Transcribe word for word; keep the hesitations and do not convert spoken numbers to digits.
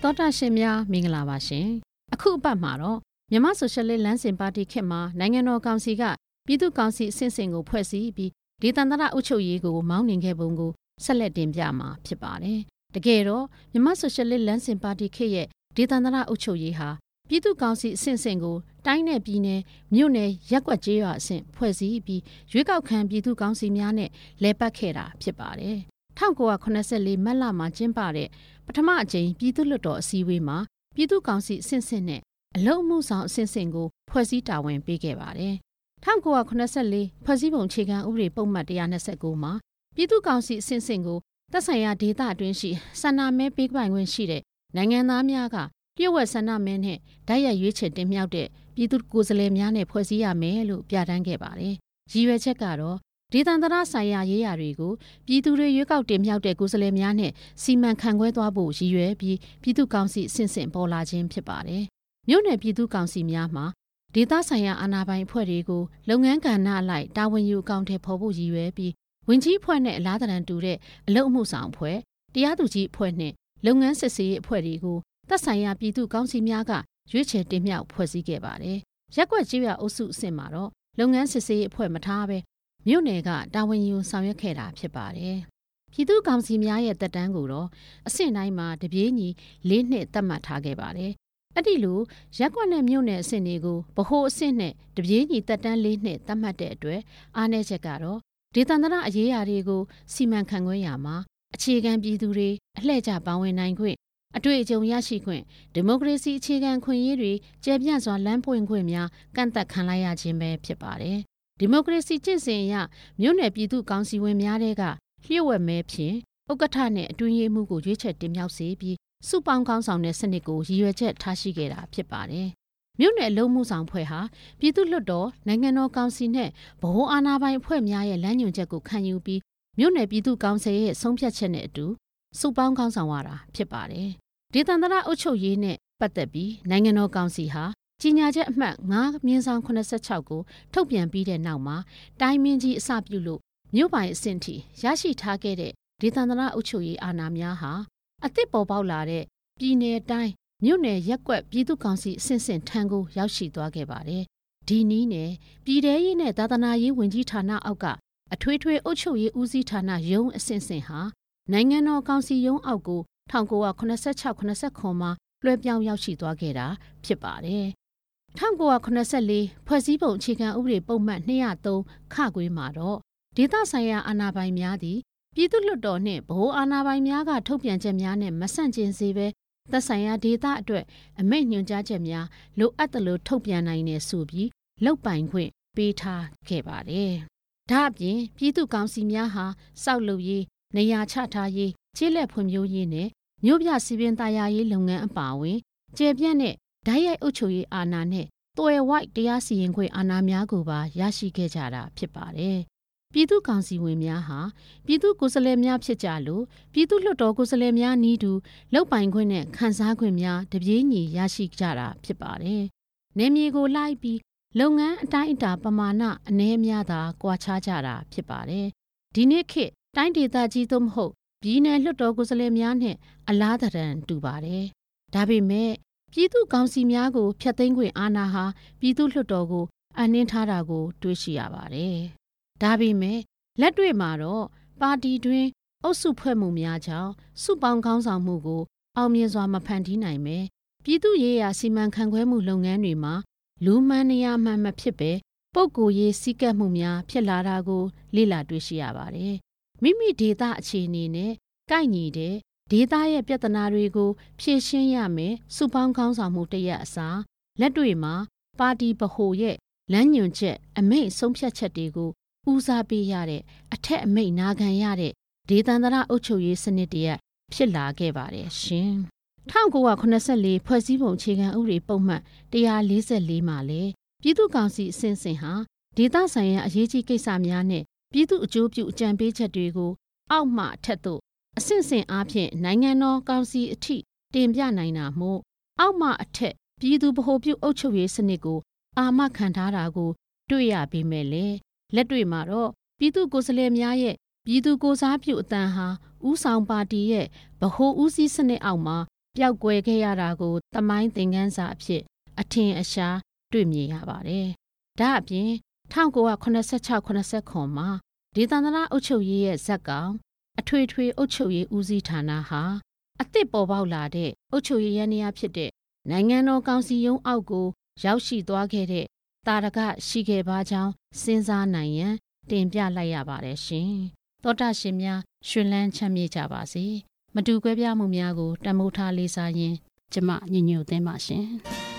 သောတာရှင်များမင်္ဂလာပါရှင်အခုအပတ်မှာတော့မြန်မာဆိုရှယ်လစ်လမ်းစဉ်ပါတီခေတ်မှာနိုင်ငံတော်ကောင်စီကပြည်သူ့ကောင်စီအဆင့်ဆင့်ကိုဖွဲ့စည်းပြီးဒေသန္တရအုပ်ချုပ်ရေးကိုမောင်းနှင်ခဲ့ပုံကိုဆက်လက်တင်ပြမှာဖြစ်ပါတယ်တကယ်တော့မြန်မာဆိုရှယ်လစ်လမ်းစဉ်ပါတီခေတ်ရဲ့ဒေသန္တရအုပ်ချုပ်ရေးဟာပြည်သူ့ကောင်စီအဆင့်ဆင့်ကိုတိုင်းနယ်ပြည်နယ်မြို့နယ်ရပ်ကွက်ကျေးရွာအဆင့်ဖွဲ့စည်းပြီးရွေးကောက်ခံပြည်သူ့ကောင်စီများနဲ့လဲပတ်ခဲ့တာဖြစ်ပါတယ်၁၉၇၄မတ်လမှာကျင်းပတဲ့ပထမအကြိမ်ပြည်သူ့လွှတ်တော်အစည်းအဝေးမှာပြည်သူ့ကောင်စီအဆင့်ဆင့်နဲ့အလုံအမှုဆောင်အဆင့်ဆင့်ကိုဖွဲ့စည်းတာဝန်ပေးခဲ့ပါတယ်၁၉၇၄ဖွဲ့စည်းပုံအခြေခံဥပဒေပုံမှန်၁၂၉မှာပြည်သူ့ကောင်စီအဆင့်ဆင့်ကိုသက်ဆိုင်ရာဒေသအတွင်းရှိဆန္ဒမဲပေးပိုင်ခွင့်ရှိတဲ့နိုင်ငံသားများကလျှို့ဝှက်ဆန္ဒမဲနဲ့ဓာတ်ရိုက်ရွေးချယ်တင်မြှောက်တဲ့ပြည်သူ့ကိုယ်စားလှယ်များနဲ့ဖွဲ့စည်းရမယ်လို့ပြဋ္ဌာန်းခဲ့ပါတယ်ရည်ရွယ်ချက်ကတော့ဒေသန္တရဆိုင်ရာရေးရာတွေကိုပြည်သူတွေရွေးကောက်တင်မြှောက်တဲ့ကိုယ်စားလှယ်များနဲ့စီမံခန့်ခွဲသွားဖို့ရည်ရွယ်ပြီးပြည်သူ့ကောင်စီအဆင့်ဆင့်ပေါ်လာခြင်းဖြစ်ပါတယ်။မြို့နယ်ပြည်သူ့ကောင်စီများမှာဒေသဆိုင်ရာအာဏာပိုင်အဖွဲ့တွေကိုလုပ်ငန်းကဏ္ဍအလိုက်တာဝန်ယူအကောင့်ထဲပေါ်ဖို့ရည်ရွယ်ပြီးဝင်ကြီးအဖွဲ့နဲ့အလားတန်တူတဲ့အလုပ်အမှုဆောင်အဖွဲ့တရားသူကြီးအဖွဲ့နဲ့လုပ်ငန်းစစ်ဆေးရေးအဖွဲ့တွေကိုသက်ဆိုင်ရာပြည်သူ့ကောင်စီများကရွေးချယ်တင်မြှောက်ဖွဲ့စည်းခဲ့ပါတယ်။ရက်ကွက်ကျေးရွာအုပ်စုအဆင့်မှာတော့လုပ်ငန်းစစ်ဆေးရေးအဖွဲ့မထားဘဲမြို့နယ်ကတာဝန်ယူဆောင်ရွက်ခဲ့တာဖြစ်ပါတယ်။ပြည်သူ့ကောင်စီများရဲ့တက်တန်းကိုတော့အဆင့်တိုင်းမှာတပြေးညီလေးနှစ်သတ်မှတ်ထားခဲ့ပါတယ်။အဲ့ဒီလိုရက်ကွက်နဲ့မြို့နယ်အဆင့်တွေကိုဗဟိုအဆင့်နဲ့တပြေးညီတက်တန်းလေးနှစ်သတ်မှတ်တဲ့အတွက်အားနည်းချက်ကတော့ဒေသန္တရအရေးအရာတွေကိုစီမံခန့်ခွဲရမှာအခြေခံပြည်သူတွေအလှည့်ကျပါဝင်နိုင်ခွင့်အတွေ့အကြုံရရှိခွင့်ဒီမိုကရေစီအခြေခံခွင့်ရေးတွေကျယ်ပြန့်စွာလမ်းပွင့်ခွင့်များကန့်သတ်ခံလိုက်ရခြင်းပဲဖြစ်ပါတယ်။ဒီမိုကရေစီကျင့်စဉ်အရမြို့နယ်ပြည်သူ့ကောင်စီဝင်များတဲ့ကလျှို့ဝှက်မဲဖြင့်ဥက္ကဋ္ဌနဲ့အတွင်းရေးမှူးကိုရွေးချယ်တင်မြှောက်စေပြီးစုပေါင်းကောင်းဆောင်တဲ့စနစ်ကိုရည်ရွယ်ချက်ထားရှိခဲ့တာဖြစ်ပါတယ်။မြို့နယ်အလုံးမှုဆောင်ဖွဲ့ဟာပြည်သူ့လွှတ်တော်နိုင်ငံတော်ကောင်စီနဲ့ဗဟိုအာဏာပိုင်အဖွဲ့များရဲ့လမ်းညွှန်ချက်ကိုခံယူပြီးမြို့နယ်ပြည်သူ့ကောင်စီရဲ့ဆုံးဖြတ်ချက်နဲ့အတူစုပေါင်းကောင်းဆောင်ရတာဖြစ်ပါတယ်။ဒေသန္တရအုပ်ချုပ်ရေးနဲ့ပတ်သက်ပြီးနိုင်ငံတော်ကောင်စီဟာကြီးညာချက်အမှတ်၅မြင်းဆောင်၇၆ကိုထုတ်ပြန်ပြီးတဲ့နောက်မှာတိုင်းမင်းကြီးအစပြုလို့မြို့ပိုင်အဆင့်ထိရရှိထားခဲ့တဲ့ဒေသန္တရအုပ်ချုပ်ရေးအာဏာများဟာအသစ်ပေါ်ပေါက်လာတဲ့ပြည်내တိုင်းမြို့နယ်ရက်ကွက်ပြည်သူ့ကောင်စီအဆင့်ဆင့်ထံကိုရောက်ရှိသွားခဲ့ပါတယ်။ဒီနည်းနဲ့ပြည်ထရေးနဲ့သာသနာရေးဝန်ကြီးဌာနအောက်ကအထွေထွေအုပ်ချုပ်ရေးဦးစီးဌာနရုံးအဆင့်ဆင့်ဟာနိုင်ငံတော်ကောင်စီရုံးအောက်ကို၁၉၇၆ ၇၇မှာလွှဲပြောင်းရောက်ရှိသွားခဲ့တာဖြစ်ပါတယ်။၁၉၇၄ဖွဲ့စည်းပုံအခြေခံဥပဒေပုံမှန်၂၀၃ခခွေမှာတော့ဒေသဆိုင်ရာအာဏာပိုင်များသည်ပြည်သူ့လွှတ်တော်နှင့်ဗဟိုအာဏာပိုင်များကထုတ်ပြန်ချက်များနဲ့မဆန့်ကျင်စေဘဲသက်ဆိုင်ရာဒေသအတွက်အမိန့်ညွှန်ကြားချက်များလိုအပ်သလိုထုတ်ပြန်နိုင်နေဆိုပြီးလုပ်ပိုင်ခွင့်ပေးထားခဲ့ပါတယ်။ဒါအပြင်ပြည်သူ့ကောင်စီများဟာစောက်လုပ်ရေးနေရာချထားရေးကျေးလက်ဖွံ့ဖြိုးရေးနဲ့မြို့ပြစီပင်သားယာရေးလုပ်ငန်းအပါအဝင်ကျေပြန့်တဲ့ဓာတ်ရိုက်အုပ်ချုပ်ရေးအာဏာနဲ့သွယ်ဝိုက်တရားစီရင်ခွင့်အာဏာများကိုပါရရှိခဲ့ကြတာဖြစ်ပါတယ်။ပြည်သူ့ကောင်စီဝင်များဟာပြည်သူ့ကိုယ်စားလှယ်များဖြစ်ကြလို့ပြည်သူ့လွှတ်တော်ကိုယ်စားလှယ်များနီးတူလုပ်ပိုင်ခွင့်နဲ့ခန်းစားခွင့်များတပြေးညီရရှိကြတာဖြစ်ပါတယ်။နယ်မြေကိုလိုက်ပြီးလုပ်ငန်းအတိုင်းအတာပမာဏအနည်းအများသာကွာခြားကြတာဖြစ်ပါတယ်။ဒီနေ့ခေတ်တိုင်းဒေသကြီးသို့မဟုတ်ပြည်내လွှတ်တော်ကိုယ်စားလှယ်များနဲ့အလားတန်တူပါတယ်။ဒါပေမဲ့ပြည်သူ့ကောင်စီများကိုဖျက်သိမ်းခွင့်အာဏာဟာပြည်သူ့လွှတ်တော်ကိုအနှင်းထားတာကိုတွေ့ရှိရပါတယ်။ဒါပေမဲ့လက်တွေ့မှာတော့ပါတီတွင်အုပ်စုဖွဲ့မှုများကြောင့်စုပေါင်းခေါင်းဆောင်မှုကိုအောင်မြင်စွာမဖန်တီးနိုင်ပဲပြည်သူ့ရေးရာစီမံခန့်ခွဲမှုလုပ်ငန်းတွေမှာလူမှန်နေရာမှန်မဖြစ်ပဲပုဂ္ဂိုလ်ရေးစည်းကပ်မှုများဖြစ်လာတာကိုလေ့လာတွေ့ရှိရပါတယ်။မိမိဒေသအခြေအနေနဲ့ကိုက်ညီတဲ့ဒေသရဲ့ပြဿနာတွေကိုဖြေရှင်းရမယ်စုပေါင်းခေါင်းဆောင်မှုတရက်အစားလက်တွေ့မှာပါတီဗဟိုရဲ့လမ်းညွှန်ချက်အမိန့်ဆုံးဖြတ်ချက်တွေကိုဦးစားပေးရတဲ့အထက်အမိန့်နာခံရတဲ့ဒေသန္တရအုပ်ချုပ်ရေးစနစ်တရက်ဖြစ်လာခဲ့ပါတယ်ရှင်။၁၉၇၄ဖွဲ့စည်းပုံအခြေခံဥပဒေပုံမှန်၁၄၄မှာလေပြည်သူ့ကောင်စီအဆင့်ဆင့်ဟာဒေသဆိုင်ရာအရေးကြီးကိစ္စများနဲ့ပြည်သူ့အကျိုးပြုအကြံပေးချက်တွေကိုအောက်မှအထက်သို့အဆင့်ဆင့်အားဖြင့်နိုင်ငံတော်ကောင်စီအထိတင်ပြနိုင်တာမို့အောက်မှအထက်ပြည်သူဗဟိုပြုအုပ်ချုပ်ရေးစနစ်ကိုအာမခံထားတာကိုတွေ့ရပေမဲ့လေလက်တွေ့မှာတော့ပြည်သူကိုယ်စားလှယ်များရဲ့ပြည်သူကိုစားပြုအတန်ဟာဦးဆောင်ပါတီရဲ့ဗဟိုဦးစီးစနစ်အောက်မှာပျောက်ကွယ်ခဲ့ရတာကိုသမိုင်းသင်ခန်းစာအဖြစ်အထင်အရှားတွေ့မြင်ရပါတယ်။ဒါအပြင်၁၉၇၆ ခုနှစ်မှာဒေသန္တရအုပ်ချုပ်ရေးရဲ့ဇာတ်ကောင်အထွေထွေအုပ်ချုပ်ရေးဦးစီးဌာနဟာအသစ်ပေါ်ပေါက်လာတဲ့အုပ်ချုပ်ရေးယန္တရားဖြစ်တဲ့နိုင်ငံတော်ကောင်စီရုံးအောက်ကိုရောက်ရှိသွားခဲ့တဲ့တာရကရှိခဲ့ပါကြောင်းစဉ်းစားနိုင်ရန်တင်ပြလိုက်ရပါတယ်ရှင်။သောတာရှင်များရှင်လန်းချမ်းမြေ့ကြပါစေ။မတူကွဲပြားမှုများကိုတန်ဖိုးထားလေးစားရင်းကျမညညို့သိမ်းပါရှင်။